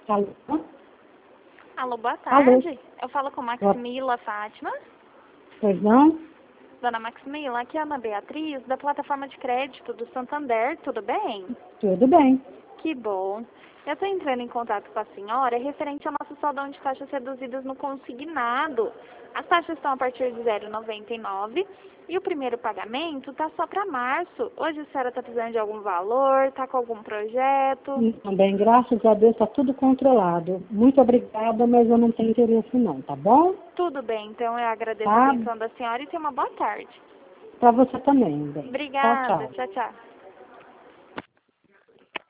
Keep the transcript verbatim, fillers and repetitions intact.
Alô? Alô, boa Alô? tarde. Eu falo com Maximila Fátima. Pois não? Dona Maximila, aqui é a Ana Beatriz, da plataforma de crédito do Santander, tudo bem? Tudo bem. Que bom. Eu estou entrando em contato com a senhora referente ao nosso saldão de taxas reduzidas no consignado. As taxas estão a partir de zero vírgula noventa e nove e o primeiro pagamento está só para março. Hoje a senhora está precisando de algum valor, está com algum projeto? Também, graças a Deus, está tudo controlado. Muito obrigada, mas eu não tenho interesse não, tá bom? Tudo bem, então eu agradeço Tá? a atenção da senhora e tenha uma boa tarde. Para você também, bem. Tchau, Obrigada, tchau. tchau, tchau.